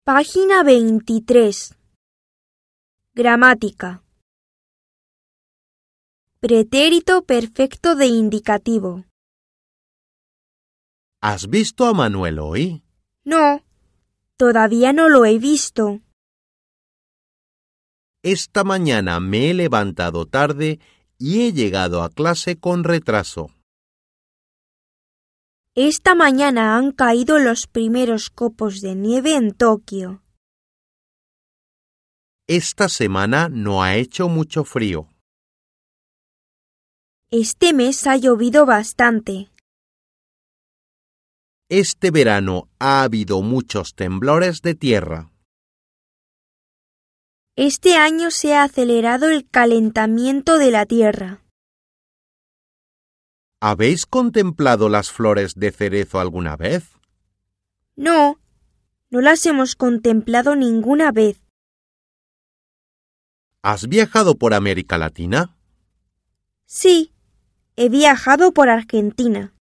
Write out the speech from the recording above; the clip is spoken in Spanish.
Página 23. Gramática. Pretérito perfecto de indicativo. ¿Has visto a Manuel hoy? No, todavía no lo he visto. Esta mañana me he levantado tarde y he llegado a clase con retraso. Esta mañana han caído los primeros copos de nieve en Tokio. Esta semana no ha hecho mucho frío. Este mes ha llovido bastante. Este verano ha habido muchos temblores de tierra. Este año se ha acelerado el calentamiento de la Tierra. ¿Habéis contemplado las flores de cerezo alguna vez? No, no las hemos contemplado ninguna vez. ¿Has viajado por América Latina? Sí, he viajado por Argentina.